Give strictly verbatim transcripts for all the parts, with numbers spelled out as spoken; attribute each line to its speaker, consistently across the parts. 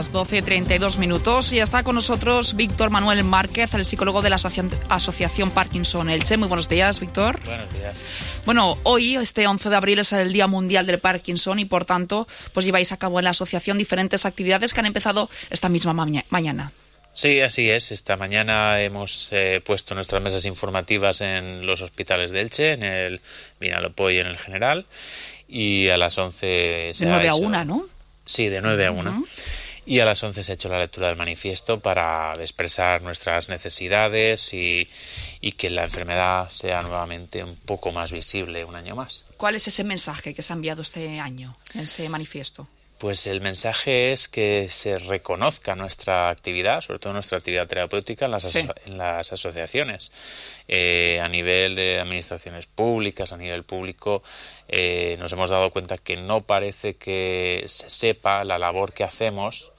Speaker 1: las doce y treinta y dos minutos y está con nosotros Víctor Manuel Márquez, el psicólogo de la Asociación, Asociación Parkinson Elche. Muy buenos días, Víctor.
Speaker 2: Buenos días.
Speaker 1: Bueno, hoy, este once de abril, es el Día Mundial del Parkinson y, por tanto, pues lleváis a cabo en la asociación diferentes actividades que han empezado esta misma ma- mañana.
Speaker 2: Sí, así es. Esta mañana hemos eh, puesto nuestras mesas informativas en los hospitales de Elche, en el Vinalopó y en el General, y a las once se
Speaker 1: De nueve
Speaker 2: ha
Speaker 1: a
Speaker 2: hecho...
Speaker 1: una, ¿no?
Speaker 2: Sí, de nueve a una.
Speaker 1: Uh-huh.
Speaker 2: Y a las once se ha hecho la lectura del manifiesto para expresar nuestras necesidades y, y que la enfermedad sea nuevamente un poco más visible un año más.
Speaker 1: ¿Cuál es ese mensaje que se ha enviado este año en ese manifiesto?
Speaker 2: Pues el mensaje es que se reconozca nuestra actividad, sobre todo nuestra actividad terapéutica en las,
Speaker 1: Sí.
Speaker 2: aso- en las asociaciones. Eh, a nivel de administraciones públicas, a nivel público, eh, nos hemos dado cuenta que no parece que se sepa la labor que hacemos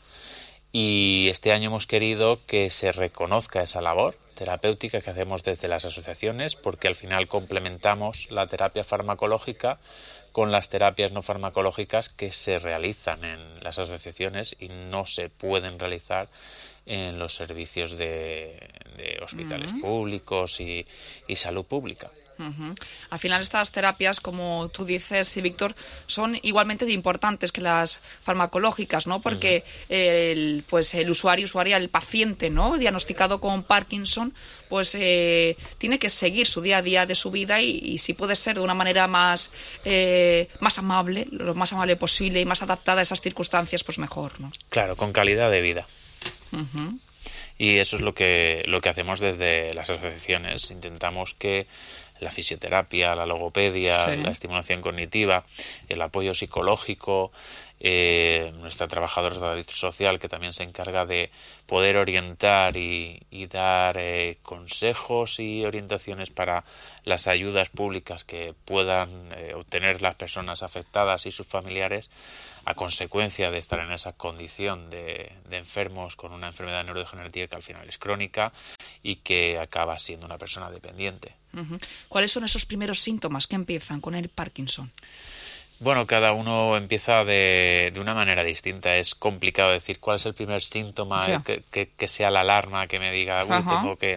Speaker 2: y este año hemos querido que se reconozca esa labor terapéutica que hacemos desde las asociaciones, porque al final complementamos la terapia farmacológica con las terapias no farmacológicas que se realizan en las asociaciones y no se pueden realizar en los servicios de, de hospitales
Speaker 1: Uh-huh.
Speaker 2: públicos y, y salud pública.
Speaker 1: Uh-huh. Al final estas terapias, como tú dices, Víctor, son igualmente de importantes que las farmacológicas, ¿no? Porque uh-huh. el, pues el usuario, usuaria, el paciente, ¿no? Diagnosticado con Parkinson, pues eh, tiene que seguir su día a día de su vida y, y si puede ser de una manera más, eh, más amable, lo más amable posible y más adaptada a esas circunstancias, pues mejor, ¿no?
Speaker 2: Claro, con calidad de vida.
Speaker 1: Uh-huh.
Speaker 2: Y eso es lo que, lo que hacemos desde las asociaciones. Intentamos que la fisioterapia, la logopedia,
Speaker 1: sí.
Speaker 2: la estimulación cognitiva, el apoyo psicológico, eh, nuestra trabajadora social que también se encarga de poder orientar y, y dar eh, consejos y orientaciones para las ayudas públicas que puedan eh, obtener las personas afectadas y sus familiares a consecuencia de estar en esa condición de, de enfermos con una enfermedad neurodegenerativa que al final es crónica y que acaba siendo una persona dependiente.
Speaker 1: Uh-huh. ¿Cuáles son esos primeros síntomas que empiezan con el Parkinson?
Speaker 2: Bueno, cada uno empieza de, de una manera distinta. Es complicado decir cuál es el primer síntoma,
Speaker 1: sí.
Speaker 2: que, que, que sea la alarma, que me diga, uy,
Speaker 1: uh-huh.
Speaker 2: tengo que...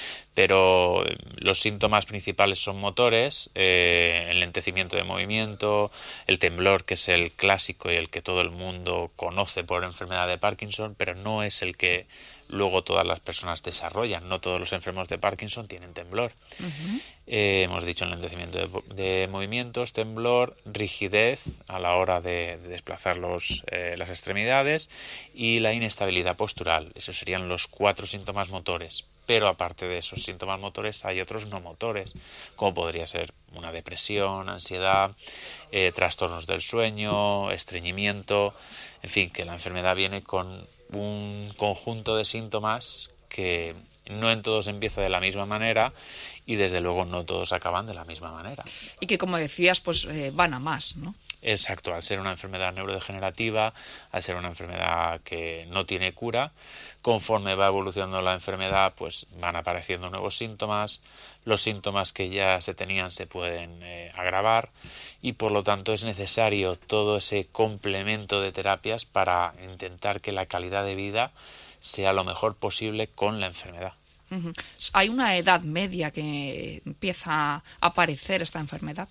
Speaker 2: Pero los síntomas principales son motores, eh, el lentecimiento de movimiento, el temblor, que es el clásico y el que todo el mundo conoce por enfermedad de Parkinson, pero no es el que luego todas las personas desarrollan. No todos los enfermos de Parkinson tienen temblor.
Speaker 1: Uh-huh.
Speaker 2: Eh, hemos dicho el lentecimiento de, de movimientos, temblor, rigidez a la hora de, de desplazar los, eh, las extremidades y la inestabilidad postural. Esos serían los cuatro síntomas motores. Pero aparte de esos síntomas motores hay otros no motores, como podría ser una depresión, ansiedad, eh, trastornos del sueño, estreñimiento, en fin, que la enfermedad viene con un conjunto de síntomas que no en todos empieza de la misma manera y desde luego no todos acaban de la misma manera.
Speaker 1: Y que, como decías, pues eh, van a más, ¿no?
Speaker 2: Exacto, al ser una enfermedad neurodegenerativa, al ser una enfermedad que no tiene cura, conforme va evolucionando la enfermedad, pues van apareciendo nuevos síntomas, los síntomas que ya se tenían se pueden eh, agravar y por lo tanto es necesario todo ese complemento de terapias para intentar que la calidad de vida sea lo mejor posible con la enfermedad.
Speaker 1: Uh-huh. ¿Hay una edad media que empieza a aparecer esta enfermedad?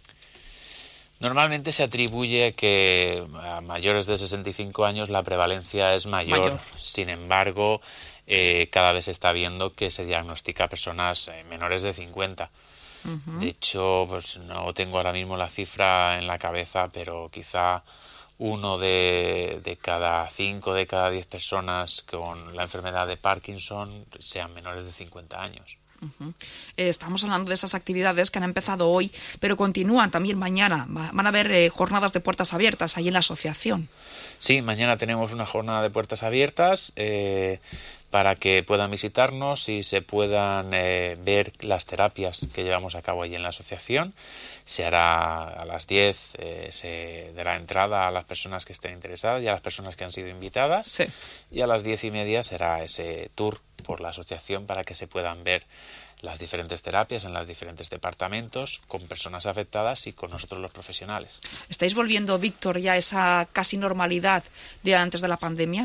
Speaker 2: Normalmente se atribuye que a mayores de sesenta y cinco años la prevalencia es mayor.
Speaker 1: Mayor.
Speaker 2: Sin embargo, eh, cada vez se está viendo que se diagnostica a personas eh, menores de cincuenta. Uh-huh. De hecho, pues no tengo ahora mismo la cifra en la cabeza, pero quizá uno de, de cada cinco, de cada diez personas con la enfermedad de Parkinson sean menores de cincuenta años.
Speaker 1: Uh-huh. Eh, estamos hablando de esas actividades que han empezado hoy, pero continúan también mañana. Va, van a haber eh, jornadas de puertas abiertas ahí en la asociación.
Speaker 2: Sí, mañana tenemos una jornada de puertas abiertas eh, para que puedan visitarnos y se puedan eh, ver las terapias que llevamos a cabo allí en la asociación. Se hará a las diez, eh, se dará entrada a las personas que estén interesadas y a las personas que han sido invitadas.
Speaker 1: Sí.
Speaker 2: Y a las diez y media será ese tour por la asociación para que se puedan ver las diferentes terapias en los diferentes departamentos con personas afectadas y con nosotros los profesionales.
Speaker 1: ¿Estáis volviendo, Víctor, ya a esa casi normalidad de antes de la pandemia?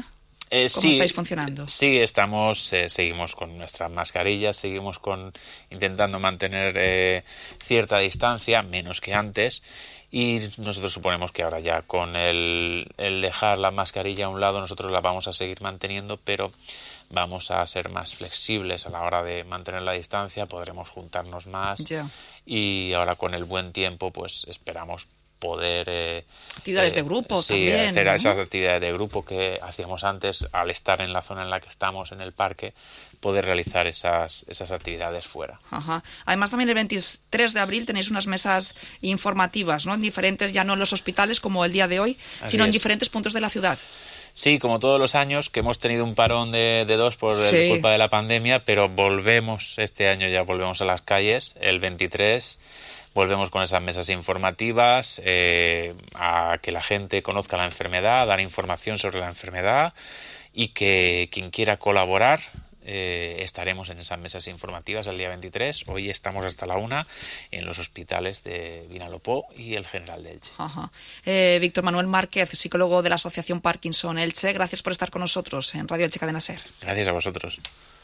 Speaker 2: Eh,
Speaker 1: ¿Cómo
Speaker 2: sí,
Speaker 1: estáis funcionando?
Speaker 2: Sí, estamos, eh, seguimos con nuestras mascarillas, seguimos con intentando mantener eh, cierta distancia, menos que antes, y nosotros suponemos que ahora ya con el, el dejar la mascarilla a un lado, nosotros la vamos a seguir manteniendo, pero vamos a ser más flexibles a la hora de mantener la distancia, podremos juntarnos más,
Speaker 1: Ya.
Speaker 2: y ahora con el buen tiempo, pues esperamos poder eh,
Speaker 1: Actividades
Speaker 2: eh,
Speaker 1: de grupo
Speaker 2: sí,
Speaker 1: también,
Speaker 2: hacer
Speaker 1: ¿no?
Speaker 2: esas actividades de grupo que hacíamos antes al estar en la zona en la que estamos, en el parque, poder realizar esas, esas actividades fuera.
Speaker 1: Ajá. Además, también el veintitrés de abril tenéis unas mesas informativas, ¿no? En diferentes, ya no en los hospitales como el día de hoy,
Speaker 2: Así
Speaker 1: sino en
Speaker 2: es.
Speaker 1: diferentes puntos de la ciudad.
Speaker 2: Sí, como todos los años, que hemos tenido un parón de, de dos por
Speaker 1: Sí.
Speaker 2: el culpa de la pandemia, pero volvemos, este año ya volvemos a las calles, el veintitrés, volvemos con esas mesas informativas, eh, a que la gente conozca la enfermedad, dar información sobre la enfermedad, y que quien quiera colaborar, eh, estaremos en esas mesas informativas el día veintitrés. Hoy estamos hasta la una en los hospitales de Vinalopó y el General de Elche.
Speaker 1: Ajá. Eh, Víctor Manuel Márquez, psicólogo de la Asociación Parkinson Elche, gracias por estar con nosotros en Radio Elche Cadena SER.
Speaker 2: Gracias a vosotros.